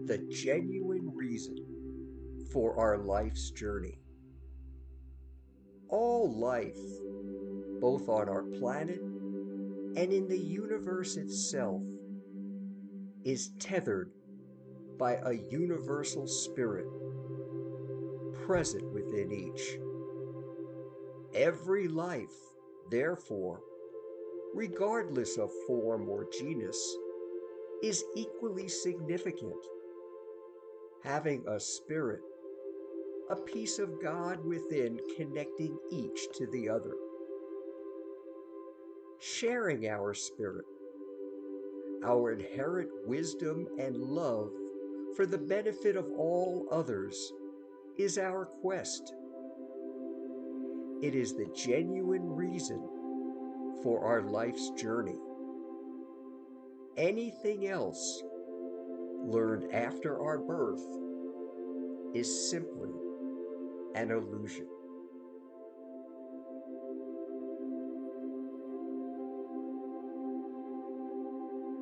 the genuine reason for our life's journey. All life, both on our planet and in the universe itself, is tethered by a universal spirit present within each. Every life, therefore, regardless of form or genus, is equally significant, having a spirit, a piece of God within connecting each to the other. Sharing our spirit, our inherent wisdom and love for the benefit of all others is our quest. It is the genuine reason for our life's journey. Anything else learned after our birth is simply an illusion.